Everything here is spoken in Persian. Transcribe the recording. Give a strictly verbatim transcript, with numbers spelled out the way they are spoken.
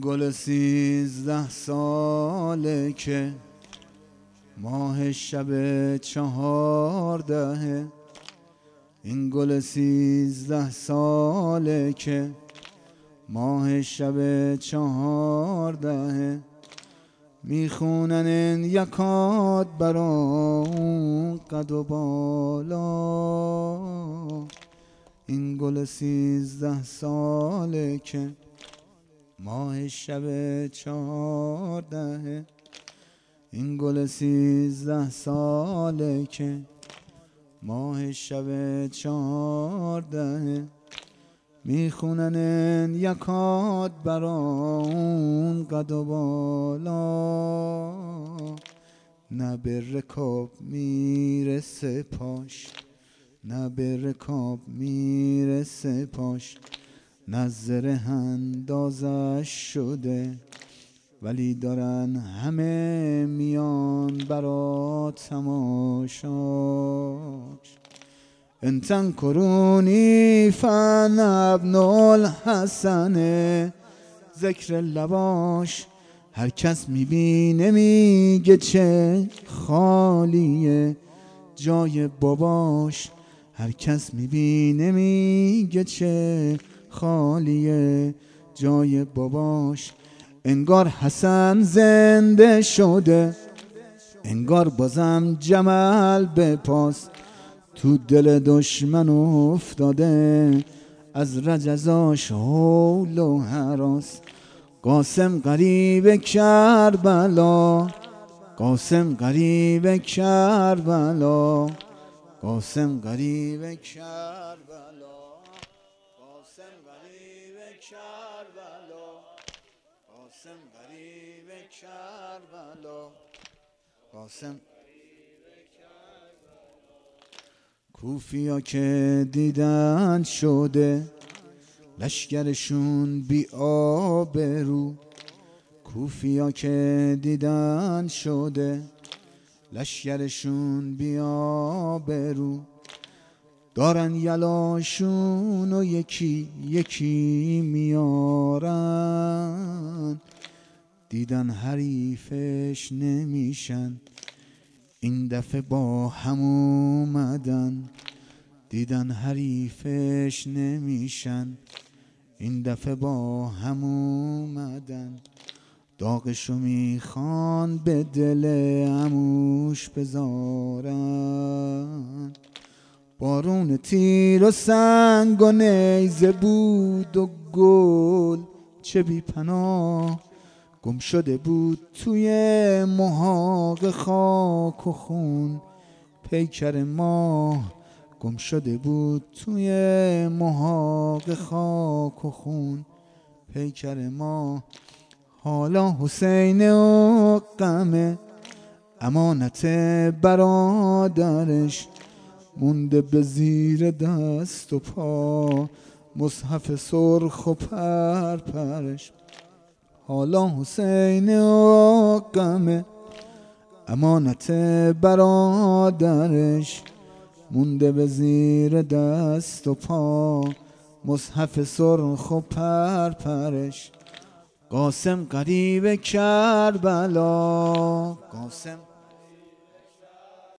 گل سیزده ساله که ماه شب چهاردهه. این گل سیزده ساله که ماه شب چهاردهه. میخونن این یکات برام قد و بالا. این گل سیزده ساله که ماه شب چهاردهه. این گل سیزده ساله که ماه شب چهاردهه. میخونن این یکات برام قد و بالا. نه به رکاب میرسه پاش، نه به رکاب میرسه پاش. نظر اندازش شده ولی دارن همه میان برا تماشاش. انتن کرونی فن ابن الحسن ذکر لباش. هر کس میبینه میگه چه خالیه جای باباش. هر کس میبینه میگه چه خالیه جای باباش. انگار حسن زنده شده، انگار بازم جمل به پاس. تو دل دشمن افتاده از رجزاش حول و هراس. قاسم غریب کربلا، قاسم غریب کربلا، قاسم غریب کربلا، قاسم غریب کربلا، قاسم غریب کربلا، قاسم. کوفیا که دیدن شده لشکرشون بی آبرو. کوفیا که دیدن شده لشکرشون بی آبرو. دارن یلاشون و یکی یکی میارن. دیدن حریفش نمیشن این دفعه با هم اومدن. دیدن حریفش نمیشن این دفعه با هم اومدن. داغشو میخوان به دل عموش بذارن. بارون تیر و سنگ و نیزه بود و گل چه بی پناه. گم شده بود توی محاق خاک و خون پیکر ماه. گم شده بود توی محاق خاک و خون پیکر ماه. حالا حسین و غمه امانت برادرش. مونده به زیر دست و پا مصحف سرخ و پرپرش. حالا حسین و غمه امانت برادرش. مونده به زیر دست و پا مصحف سرخ و پرپرش. قاسم غریب کربلا، قاسم